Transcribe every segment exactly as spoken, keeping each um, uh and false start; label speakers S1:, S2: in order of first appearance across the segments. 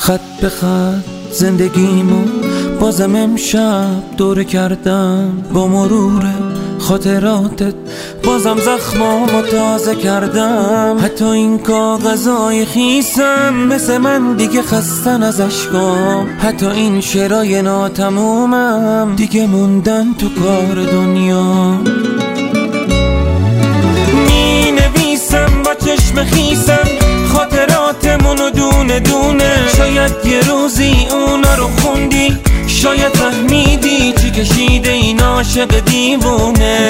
S1: خط به خط زندگیمو بازم امشب دوره کردم، با مرور خاطراتت بازم زخمامو تازه کردم. حتی این کاغذای خیسم مثل من دیگه خستن از اشکام، حتی این شعرای ناتمومم دیگه موندن تو کار دنیا. می نویسم با چشم خیسم خاطراتمونو دونه دونه، شاید یه روزی اونا رو خوندی، شاید فهمیدی چی کشیده این عاشق دیوونه.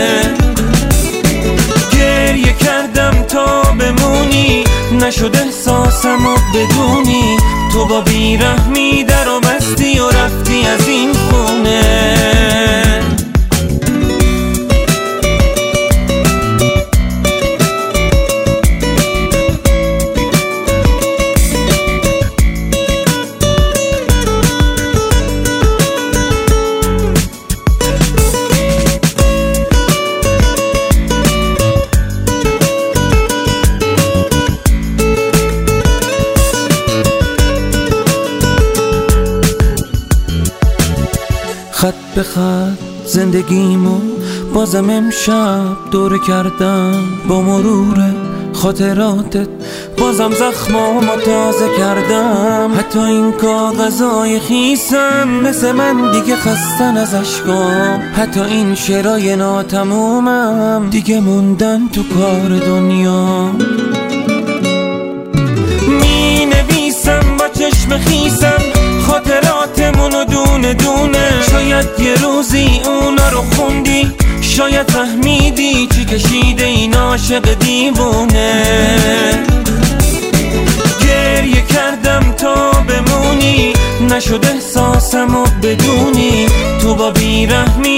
S1: گریه کردم تا بمونی، نشد احساسمو بدونی، تو با بیرحمی در و بستی و رفتی از این خونه. خط به خط زندگیمو بازم امشب دوره کردم، با مرور خاطراتت بازم زخمامو تازه کردم. حتی این کاغذای خیسم مثل من دیگه خستن از اشکام، حتی این شعرای ناتمومم دیگه موندن تو کار دنیا. می نویسم با چشم خیسم خاطراتمونو دونه دونه، شاید یه روزی اونا رو خوندی، شاید فهمیدی چی کشیده این عاشق دیوونه. گریه کردم تا بمونی، نشد احساسمو بدونی، تو با بیرحمی